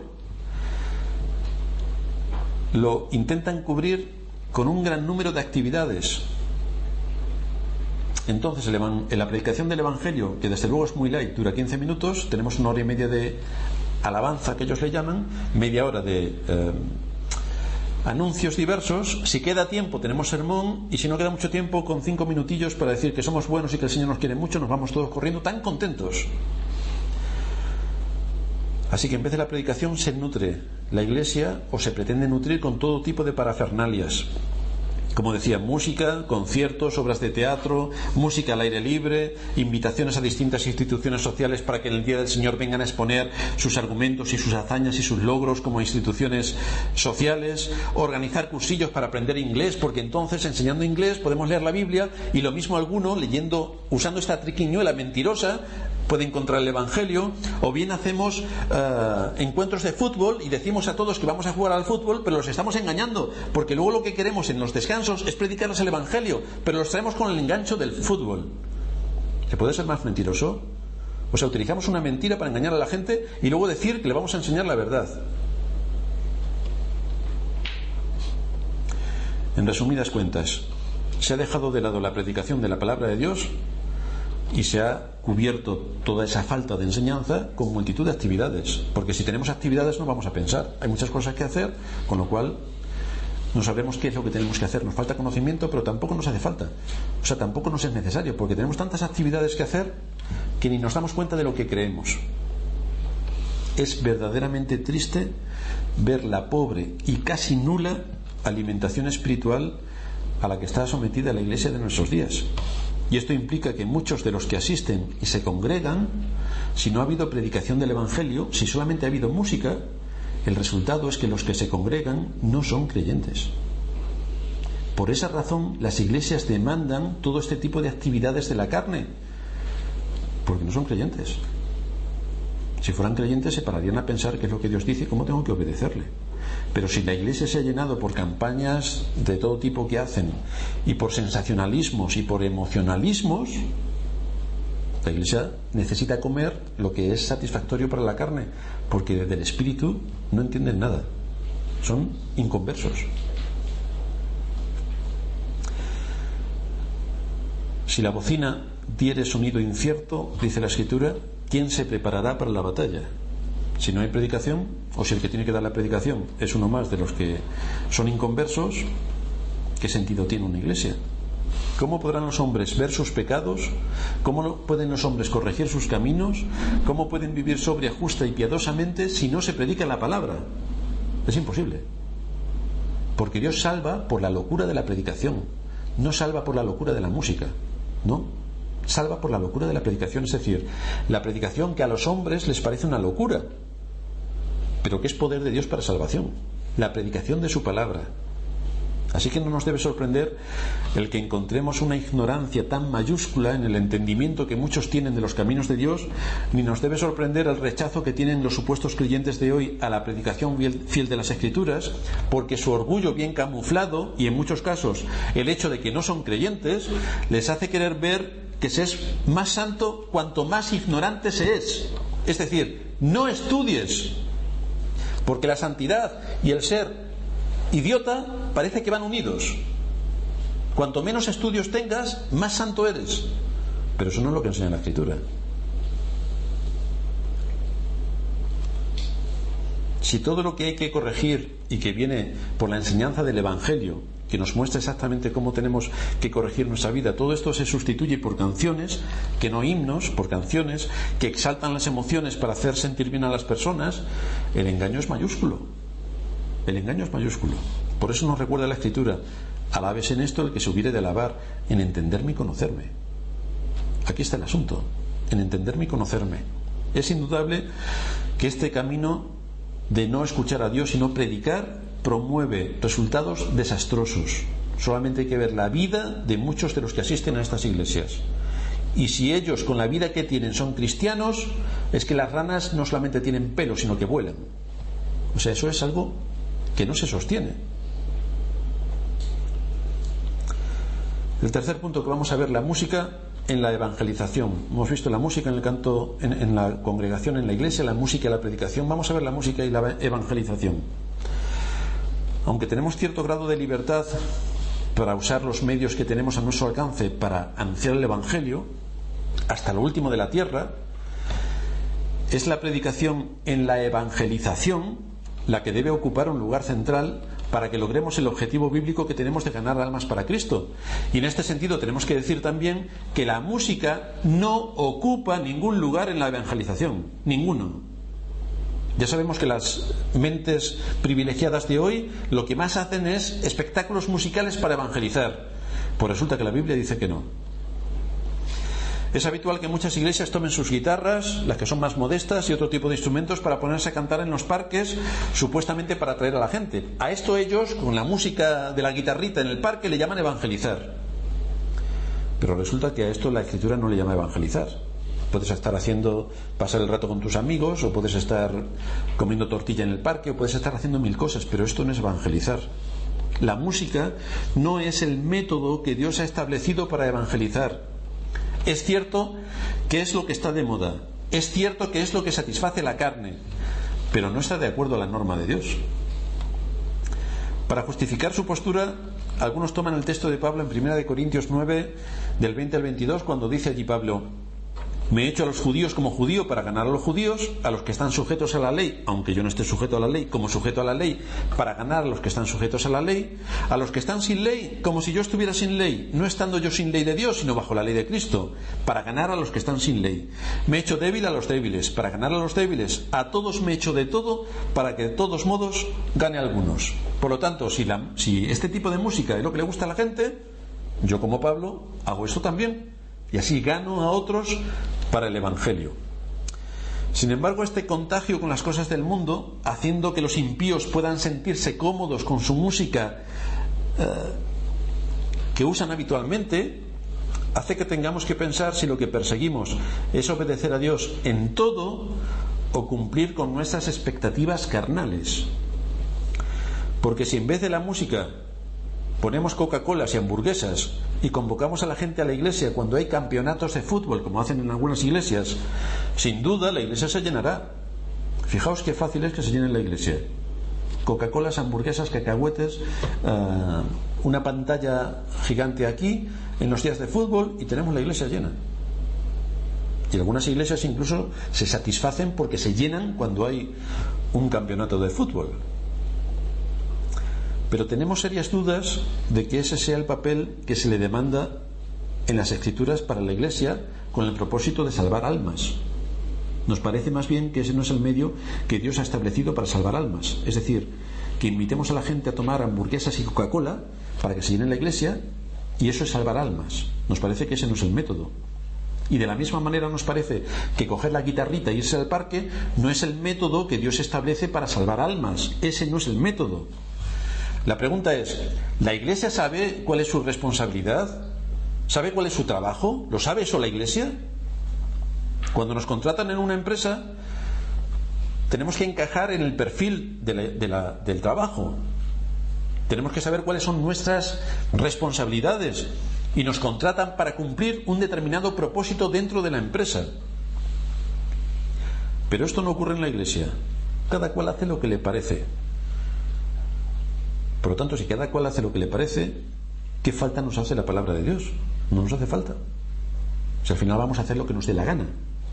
[SPEAKER 1] lo intentan cubrir con un gran número de actividades. Entonces, en la predicación del Evangelio, que desde luego es muy light, dura quince minutos, tenemos una hora y media de alabanza, que ellos le llaman, media hora de eh, anuncios diversos. Si queda tiempo tenemos sermón, y si no queda mucho tiempo, con cinco minutillos para decir que somos buenos y que el Señor nos quiere mucho, nos vamos todos corriendo tan contentos. Así que en vez de la predicación se nutre la Iglesia, o se pretende nutrir, con todo tipo de parafernalias. Como decía, música, conciertos, obras de teatro, música al aire libre, invitaciones a distintas instituciones sociales para que en el Día del Señor vengan a exponer sus argumentos y sus hazañas y sus logros como instituciones sociales, organizar cursillos para aprender inglés, porque entonces enseñando inglés podemos leer la Biblia, y lo mismo alguno leyendo, usando esta triquiñuela mentirosa, puede encontrar el Evangelio. O bien hacemos uh, encuentros de fútbol y decimos a todos que vamos a jugar al fútbol, pero los estamos engañando, porque luego lo que queremos en los descansos es predicarles el Evangelio, pero los traemos con el engancho del fútbol. ¿Se puede ser más mentiroso? O sea, utilizamos una mentira para engañar a la gente y luego decir que le vamos a enseñar la verdad. En resumidas cuentas, se ha dejado de lado la predicación de la palabra de Dios y se ha cubierto toda esa falta de enseñanza con multitud de actividades, porque si tenemos actividades no vamos a pensar, hay muchas cosas que hacer, con lo cual no sabremos qué es lo que tenemos que hacer. Nos falta conocimiento, pero tampoco nos hace falta, o sea, tampoco nos es necesario, porque tenemos tantas actividades que hacer que ni nos damos cuenta de lo que creemos. Es verdaderamente triste ver la pobre y casi nula alimentación espiritual a la que está sometida la Iglesia de nuestros días. Y esto implica que muchos de los que asisten y se congregan, si no ha habido predicación del Evangelio, si solamente ha habido música, el resultado es que los que se congregan no son creyentes. Por esa razón las iglesias demandan todo este tipo de actividades de la carne, porque no son creyentes. Si fueran creyentes se pararían a pensar qué es lo que Dios dice y cómo tengo que obedecerle. Pero si la Iglesia se ha llenado por campañas de todo tipo que hacen, y por sensacionalismos y por emocionalismos, la Iglesia necesita comer lo que es satisfactorio para la carne, porque del espíritu no entienden nada, son inconversos. Si la bocina diere sonido incierto, dice la Escritura, ¿quién se preparará para la batalla? Si no hay predicación, o si el que tiene que dar la predicación es uno más de los que son inconversos, ¿qué sentido tiene una iglesia? ¿Cómo podrán los hombres ver sus pecados? ¿Cómo pueden los hombres corregir sus caminos? ¿Cómo pueden vivir sobria, justa y piadosamente si no se predica la palabra? Es imposible. Porque Dios salva por la locura de la predicación, no salva por la locura de la música, ¿no? Salva por la locura de la predicación, es decir, la predicación que a los hombres les parece una locura, pero que es poder de Dios para salvación, la predicación de su palabra. Así que no nos debe sorprender el que encontremos una ignorancia tan mayúscula en el entendimiento que muchos tienen de los caminos de Dios, ni nos debe sorprender el rechazo que tienen los supuestos creyentes de hoy a la predicación fiel de las Escrituras, porque su orgullo bien camuflado, y en muchos casos el hecho de que no son creyentes, les hace querer ver que se es más santo cuanto más ignorante se es. Es decir, no estudies, porque la santidad y el ser idiota parece que van unidos. Cuanto menos estudios tengas, más santo eres. Pero eso no es lo que enseña la Escritura. Si todo lo que hay que corregir y que viene por la enseñanza del Evangelio, que nos muestra exactamente cómo tenemos que corregir nuestra vida, todo esto se sustituye por canciones, que no himnos, por canciones que exaltan las emociones para hacer sentir bien a las personas, el engaño es mayúsculo. El engaño es mayúsculo. Por eso nos recuerda la Escritura: alabes en esto el que se hubiere de alabar, en entenderme y conocerme. Aquí está el asunto, en entenderme y conocerme. Es indudable que este camino de no escuchar a Dios sino predicar promueve resultados desastrosos. Solamente hay que ver la vida de muchos de los que asisten a estas iglesias, y si ellos con la vida que tienen son cristianos, es que las ranas no solamente tienen pelo sino que vuelan. O sea, eso es algo que no se sostiene. El tercer punto que vamos a ver, la música en la evangelización. Hemos visto la música en el canto, en, en la congregación, en la iglesia, la música y la predicación. Vamos a ver la música y la evangelización. Aunque tenemos cierto grado de libertad para usar los medios que tenemos a nuestro alcance para anunciar el evangelio hasta lo último de la tierra, es la predicación en la evangelización la que debe ocupar un lugar central para que logremos el objetivo bíblico que tenemos de ganar almas para Cristo. Y en este sentido tenemos que decir también que la música no ocupa ningún lugar en la evangelización, ninguno. Ya sabemos que las mentes privilegiadas de hoy lo que más hacen es espectáculos musicales para evangelizar. Pues resulta que la Biblia dice que no. Es habitual que muchas iglesias tomen sus guitarras, las que son más modestas, y otro tipo de instrumentos para ponerse a cantar en los parques, supuestamente para atraer a la gente. A esto ellos, con la música de la guitarrita en el parque, le llaman evangelizar. Pero resulta que a esto la Escritura no le llama evangelizar. Puedes estar haciendo pasar el rato con tus amigos, o puedes estar comiendo tortilla en el parque, o puedes estar haciendo mil cosas, pero esto no es evangelizar. La música no es el método que Dios ha establecido para evangelizar. Es cierto que es lo que está de moda, es cierto que es lo que satisface la carne, pero no está de acuerdo a la norma de Dios. Para justificar su postura, algunos toman el texto de Pablo en primera de Corintios nueve, del veinte al veintidós, cuando dice allí Pablo: me he hecho a los judíos como judío para ganar a los judíos, a los que están sujetos a la ley, aunque yo no esté sujeto a la ley, como sujeto a la ley, para ganar a los que están sujetos a la ley, a los que están sin ley, como si yo estuviera sin ley, no estando yo sin ley de Dios, sino bajo la ley de Cristo, para ganar a los que están sin ley. Me he hecho débil a los débiles, para ganar a los débiles. A todos me he hecho de todo, para que de todos modos gane a algunos. Por lo tanto, si, la, si este tipo de música es lo que le gusta a la gente, yo como Pablo hago eso también, y así gano a otros para el evangelio. Sin embargo, este contagio con las cosas del mundo, haciendo que los impíos puedan sentirse cómodos con su música eh, que usan habitualmente, hace que tengamos que pensar si lo que perseguimos es obedecer a Dios en todo o cumplir con nuestras expectativas carnales. Porque si en vez de la música ponemos Coca-Colas y hamburguesas y convocamos a la gente a la iglesia cuando hay campeonatos de fútbol, como hacen en algunas iglesias, sin duda la iglesia se llenará. Fijaos qué fácil es que se llene la iglesia. Coca-Colas, hamburguesas, cacahuetes, uh, una pantalla gigante aquí en los días de fútbol y tenemos la iglesia llena. Y algunas iglesias incluso se satisfacen porque se llenan cuando hay un campeonato de fútbol. Pero tenemos serias dudas de que ese sea el papel que se le demanda en las Escrituras para la Iglesia con el propósito de salvar almas. Nos parece más bien que ese no es el medio que Dios ha establecido para salvar almas. Es decir, que invitemos a la gente a tomar hamburguesas y Coca-Cola para que se llene la Iglesia, y eso es salvar almas. Nos parece que ese no es el método. Y de la misma manera nos parece que coger la guitarrita e irse al parque no es el método que Dios establece para salvar almas. Ese no es el método. La pregunta es, ¿la Iglesia sabe cuál es su responsabilidad? ¿Sabe cuál es su trabajo? ¿Lo sabe eso la Iglesia? Cuando nos contratan en una empresa, tenemos que encajar en el perfil de la, de la, del trabajo. Tenemos que saber cuáles son nuestras responsabilidades y nos contratan para cumplir un determinado propósito dentro de la empresa. Pero esto no ocurre en la Iglesia. Cada cual hace lo que le parece. Por lo tanto, si cada cual hace lo que le parece, ¿qué falta nos hace la palabra de Dios? No nos hace falta. Si al final vamos a hacer lo que nos dé la gana.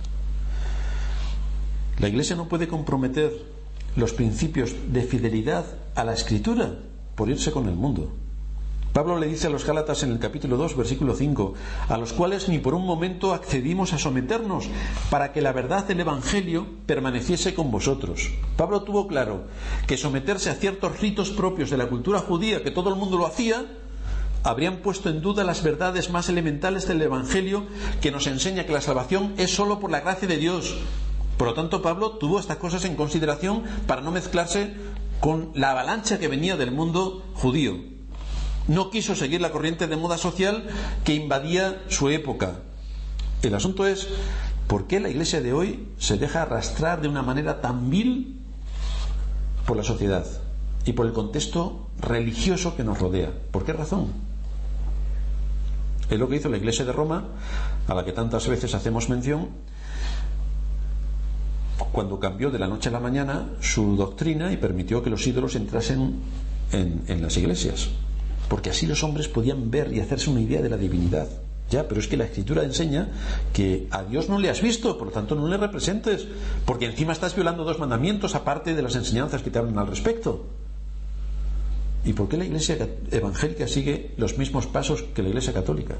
[SPEAKER 1] La Iglesia no puede comprometer los principios de fidelidad a la Escritura por irse con el mundo. Pablo le dice a los Gálatas en el capítulo dos, versículo cinco, a los cuales ni por un momento accedimos a someternos para que la verdad del Evangelio permaneciese con vosotros. Pablo tuvo claro que someterse a ciertos ritos propios de la cultura judía, que todo el mundo lo hacía, habrían puesto en duda las verdades más elementales del Evangelio, que nos enseña que la salvación es solo por la gracia de Dios. Por lo tanto, Pablo tuvo estas cosas en consideración para no mezclarse con la avalancha que venía del mundo judío. No quiso seguir la corriente de moda social que invadía su época. El asunto es, ¿por qué la Iglesia de hoy se deja arrastrar de una manera tan vil por la sociedad y por el contexto religioso que nos rodea? ¿Por qué razón? Es lo que hizo la Iglesia de Roma, a la que tantas veces hacemos mención, cuando cambió de la noche a la mañana su doctrina y permitió que los ídolos entrasen en, en las iglesias, porque así los hombres podían ver y hacerse una idea de la divinidad. Ya, pero es que la Escritura enseña que a Dios no le has visto, por lo tanto no le representes, porque encima estás violando dos mandamientos aparte de las enseñanzas que te hablan al respecto. ¿Y por qué la Iglesia evangélica sigue los mismos pasos que la Iglesia católica?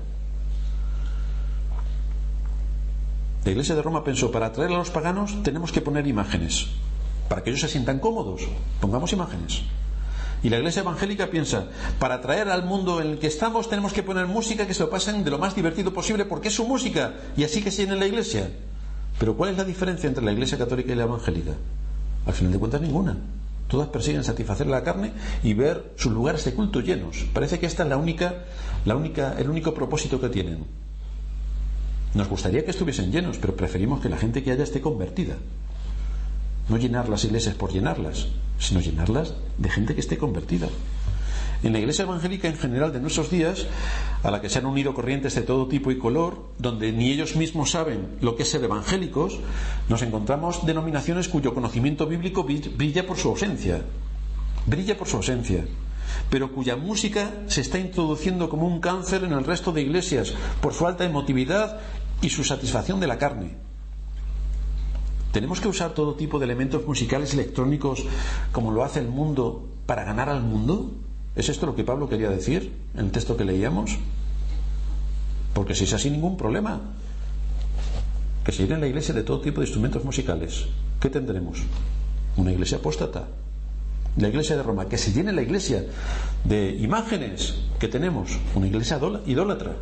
[SPEAKER 1] La Iglesia de Roma pensó, para atraer a los paganos tenemos que poner imágenes, para que ellos se sientan cómodos, pongamos imágenes. Y la Iglesia evangélica piensa, para atraer al mundo en el que estamos tenemos que poner música que se lo pasen de lo más divertido posible porque es su música, y así que se llene la Iglesia. Pero ¿cuál es la diferencia entre la Iglesia católica y la evangélica? Al final de cuentas ninguna. Todas persiguen satisfacer la carne y ver sus lugares de culto llenos. Parece que esta es la única, la única, el único propósito que tienen. Nos gustaría que estuviesen llenos, pero preferimos que la gente que haya esté convertida. No llenar las iglesias por llenarlas, sino llenarlas de gente que esté convertida. En la Iglesia evangélica en general de nuestros días, a la que se han unido corrientes de todo tipo y color, donde ni ellos mismos saben lo que es ser evangélicos, nos encontramos denominaciones cuyo conocimiento bíblico brilla por su ausencia, brilla por su ausencia, pero cuya música se está introduciendo como un cáncer en el resto de iglesias por su alta emotividad y su satisfacción de la carne. ¿Tenemos que usar todo tipo de elementos musicales electrónicos como lo hace el mundo para ganar al mundo? ¿Es esto lo que Pablo quería decir en el texto que leíamos? Porque si es así, ningún problema. Que se llene la iglesia de todo tipo de instrumentos musicales. ¿Qué tendremos? Una iglesia apóstata. La Iglesia de Roma. Que se llene la iglesia de imágenes. Que tenemos? Una iglesia idólatra.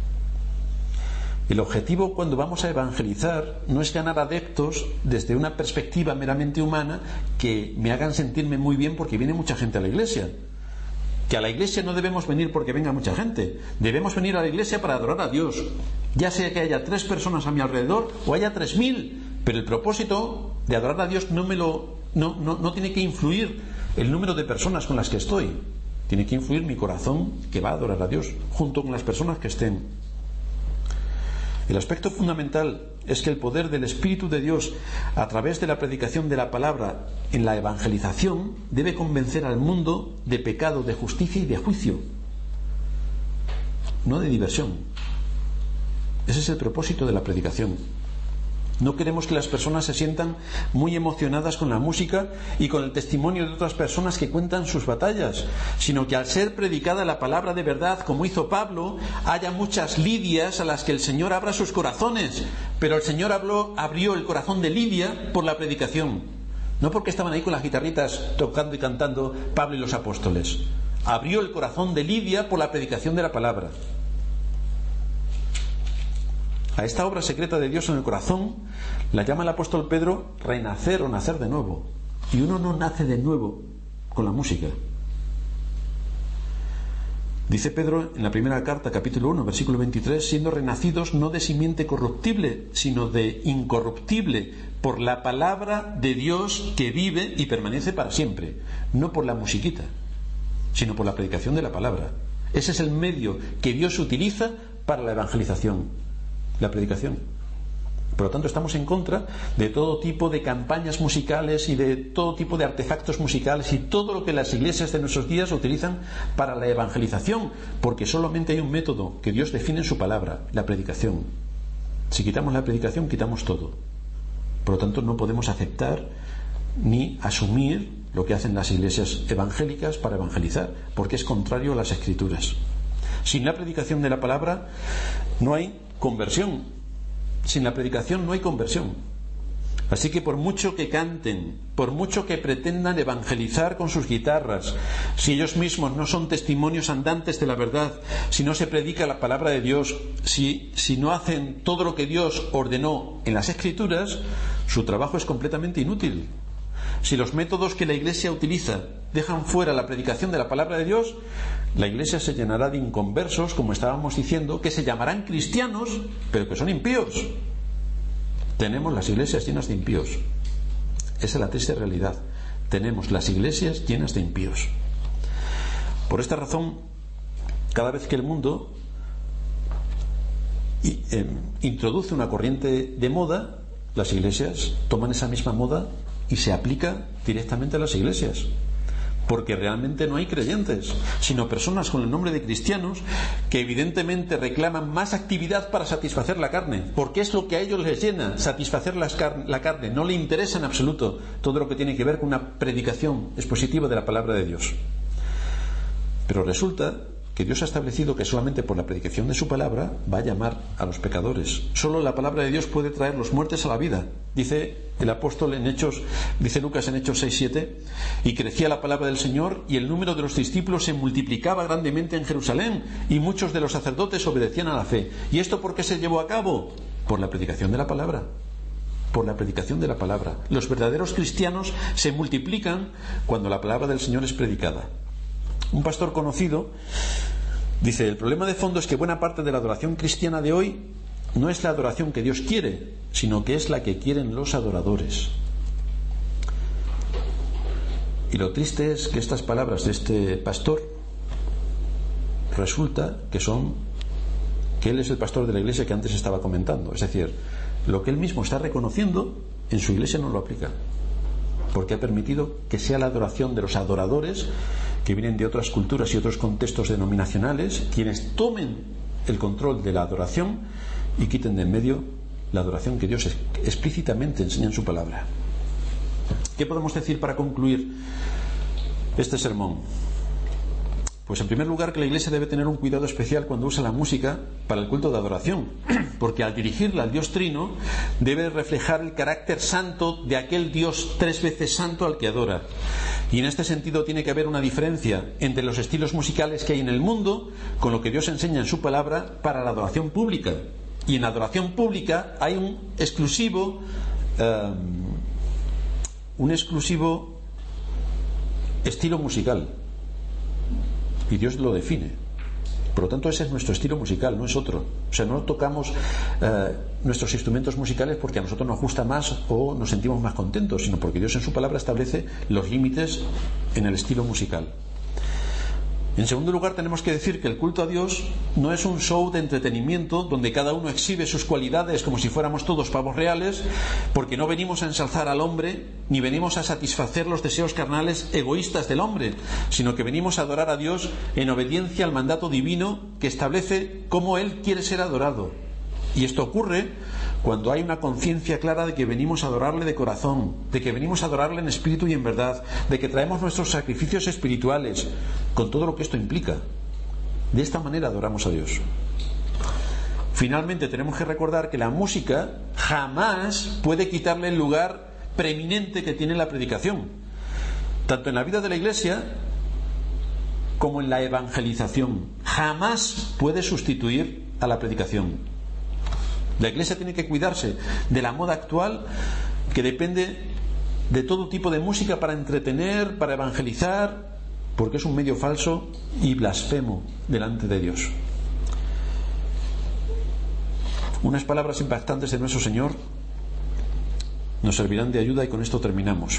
[SPEAKER 1] El objetivo cuando vamos a evangelizar no es ganar adeptos desde una perspectiva meramente humana que me hagan sentirme muy bien porque viene mucha gente a la iglesia. Que a la iglesia no debemos venir porque venga mucha gente, debemos venir a la iglesia para adorar a Dios, ya sea que haya tres personas a mi alrededor o haya tres mil, pero el propósito de adorar a Dios no me lo no, no, no tiene que influir el número de personas con las que estoy, tiene que influir mi corazón que va a adorar a Dios junto con las personas que estén. El aspecto fundamental es que el poder del Espíritu de Dios a través de la predicación de la palabra en la evangelización debe convencer al mundo de pecado, de justicia y de juicio, no de diversión. Ese es el propósito de la predicación. No queremos que las personas se sientan muy emocionadas con la música y con el testimonio de otras personas que cuentan sus batallas, sino que al ser predicada la palabra de verdad, como hizo Pablo, haya muchas Lidias a las que el Señor abra sus corazones. Pero el Señor habló, abrió el corazón de Lidia por la predicación, no porque estaban ahí con las guitarritas tocando y cantando Pablo y los apóstoles. Abrió el corazón de Lidia por la predicación de la palabra. A esta obra secreta de Dios en el corazón la llama el apóstol Pedro renacer o nacer de nuevo. Y uno no nace de nuevo con la música. Dice Pedro en la primera carta, capítulo uno, versículo veintitrés, siendo renacidos no de simiente corruptible, sino de incorruptible, por la palabra de Dios que vive y permanece para siempre. No por la musiquita, sino por la predicación de la palabra. Ese es el medio que Dios utiliza para la evangelización. La predicación. Por lo tanto, estamos en contra de todo tipo de campañas musicales y de todo tipo de artefactos musicales y todo lo que las iglesias de nuestros días utilizan para la evangelización, porque solamente hay un método que Dios define en su palabra, la predicación. Si quitamos la predicación, quitamos todo. Por lo tanto, no podemos aceptar ni asumir lo que hacen las iglesias evangélicas para evangelizar, porque es contrario a las Escrituras. Sin la predicación de la palabra no hay conversión. Sin la predicación no hay conversión. Así que por mucho que canten, por mucho que pretendan evangelizar con sus guitarras, si ellos mismos no son testimonios andantes de la verdad, si no se predica la palabra de Dios, si, si no hacen todo lo que Dios ordenó en las Escrituras, su trabajo es completamente inútil. Si los métodos que la Iglesia utiliza dejan fuera la predicación de la palabra de Dios, la Iglesia se llenará de inconversos, como estábamos diciendo, que se llamarán cristianos, pero que son impíos. Tenemos las iglesias llenas de impíos. Esa es la triste realidad. Tenemos las iglesias llenas de impíos. Por esta razón, cada vez que el mundo y, eh, introduce una corriente de moda, las iglesias toman esa misma moda y se aplica directamente a las iglesias, porque realmente no hay creyentes, sino personas con el nombre de cristianos que evidentemente reclaman más actividad para satisfacer la carne, porque es lo que a ellos les llena, satisfacer las car- la carne. No le interesa en absoluto todo lo que tiene que ver con una predicación expositiva de la palabra de Dios. Pero resulta que Dios ha establecido que solamente por la predicación de su palabra va a llamar a los pecadores. Solo la palabra de Dios puede traer los muertos a la vida. Dice el apóstol en Hechos, dice Lucas en Hechos seis siete, y crecía la palabra del Señor y el número de los discípulos se multiplicaba grandemente en Jerusalén y muchos de los sacerdotes obedecían a la fe. ¿Y esto por qué se llevó a cabo? Por la predicación de la palabra. Por la predicación de la palabra. Los verdaderos cristianos se multiplican cuando la palabra del Señor es predicada. Un pastor conocido dice: el problema de fondo es que buena parte de la adoración cristiana de hoy no es la adoración que Dios quiere, sino que es la que quieren los adoradores. Y lo triste es que estas palabras de este pastor resulta que son que él es el pastor de la iglesia que antes estaba comentando. Es decir, lo que él mismo está reconociendo en su iglesia no lo aplica, porque ha permitido que sea la adoración de los adoradores que vienen de otras culturas y otros contextos denominacionales quienes tomen el control de la adoración y quiten de en medio la adoración que Dios explícitamente enseña en su palabra. ¿Qué podemos decir para concluir este sermón? Pues en primer lugar que la Iglesia debe tener un cuidado especial cuando usa la música para el culto de adoración, porque al dirigirla al Dios Trino debe reflejar el carácter santo de aquel Dios tres veces santo al que adora. Y en este sentido tiene que haber una diferencia entre los estilos musicales que hay en el mundo con lo que Dios enseña en su palabra para la adoración pública. Y en la adoración pública hay un exclusivo um, un exclusivo estilo musical, y Dios lo define. Por lo tanto, ese es nuestro estilo musical, no es otro. O sea, no tocamos eh, nuestros instrumentos musicales porque a nosotros nos gusta más o nos sentimos más contentos, sino porque Dios en su palabra establece los límites en el estilo musical. En segundo lugar, tenemos que decir que el culto a Dios no es un show de entretenimiento donde cada uno exhibe sus cualidades como si fuéramos todos pavos reales, porque no venimos a ensalzar al hombre ni venimos a satisfacer los deseos carnales egoístas del hombre, sino que venimos a adorar a Dios en obediencia al mandato divino que establece cómo Él quiere ser adorado. Y esto ocurre cuando hay una conciencia clara de que venimos a adorarle de corazón, de que venimos a adorarle en espíritu y en verdad, de que traemos nuestros sacrificios espirituales, con todo lo que esto implica. De esta manera adoramos a Dios. Finalmente tenemos que recordar que la música jamás puede quitarle el lugar preeminente que tiene la predicación, tanto en la vida de la Iglesia como en la evangelización. Jamás puede sustituir a la predicación. La Iglesia tiene que cuidarse de la moda actual, que depende de todo tipo de música para entretener, para evangelizar, porque es un medio falso y blasfemo delante de Dios. Unas palabras impactantes de nuestro Señor nos servirán de ayuda y con esto terminamos.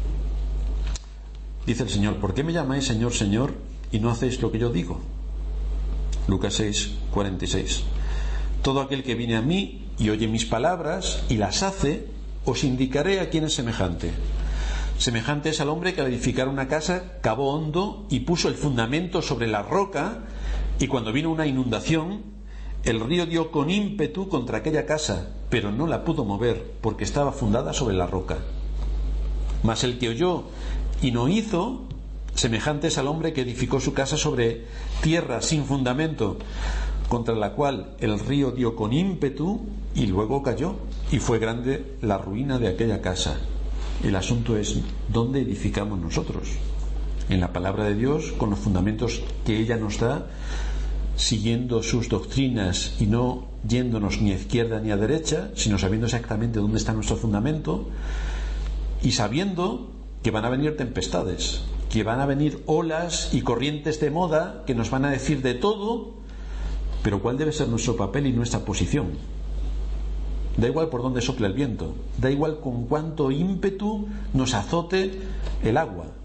[SPEAKER 1] Dice el Señor: ¿por qué me llamáis Señor, Señor y no hacéis lo que yo digo? Lucas seis cuarenta y seis. Todo aquel que viene a mí y oye mis palabras y las hace, os indicaré a quién es semejante. Semejante es al hombre que al edificar una casa cavó hondo y puso el fundamento sobre la roca, y cuando vino una inundación, el río dio con ímpetu contra aquella casa, pero no la pudo mover porque estaba fundada sobre la roca. Mas el que oyó y no hizo, semejante es al hombre que edificó su casa sobre tierra sin fundamento, contra la cual el río dio con ímpetu y luego cayó, y fue grande la ruina de aquella casa. El asunto es: ¿dónde edificamos nosotros? En la palabra de Dios, con los fundamentos que ella nos da, siguiendo sus doctrinas y no yéndonos ni a izquierda ni a derecha, sino sabiendo exactamente dónde está nuestro fundamento, y sabiendo que van a venir tempestades, que van a venir olas y corrientes de moda que nos van a decir de todo. Pero ¿cuál debe ser nuestro papel y nuestra posición? Da igual por dónde sopla el viento, da igual con cuánto ímpetu nos azote el agua.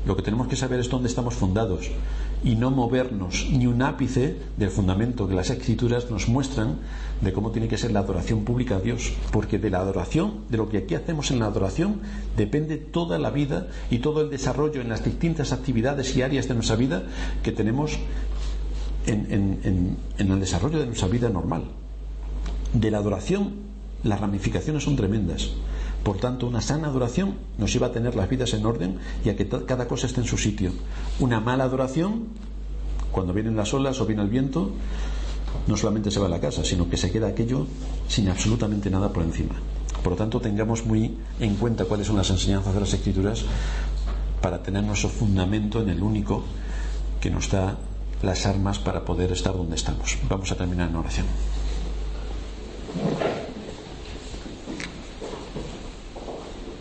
[SPEAKER 1] Lo que tenemos que saber es dónde estamos fundados y no movernos ni un ápice del fundamento que las Escrituras nos muestran de cómo tiene que ser la adoración pública a Dios, porque de la adoración, de lo que aquí hacemos en la adoración, depende toda la vida y todo el desarrollo en las distintas actividades y áreas de nuestra vida que tenemos en, en, en, en el desarrollo de nuestra vida normal. De la adoración las ramificaciones son tremendas. Por tanto, una sana adoración nos lleva a tener las vidas en orden y a que cada cosa esté en su sitio. Una mala adoración, cuando vienen las olas o viene el viento, no solamente se va a la casa, sino que se queda aquello sin absolutamente nada por encima. Por lo tanto, tengamos muy en cuenta cuáles son las enseñanzas de las Escrituras para tener nuestro fundamento en el único que nos da las armas para poder estar donde estamos. Vamos a terminar en oración.